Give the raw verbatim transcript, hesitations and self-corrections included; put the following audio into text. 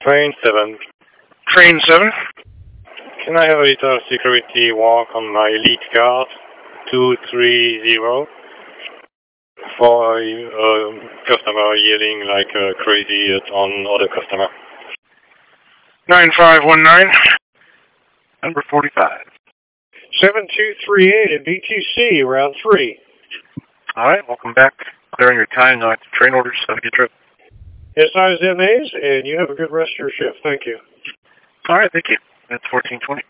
Train seven. Train seven. Can I have a little security walk on my lead card? two three zero. For a uh, customer yelling like uh, crazy at on other customer. nine five one nine. Number forty-five. seven two three eight at B T C, round three. All right, welcome back. Clearing your time, uh, train orders. Have a good trip. Yes, I was M As, and you have a good rest of your shift. Thank you. All right, thank you. That's fourteen twenty.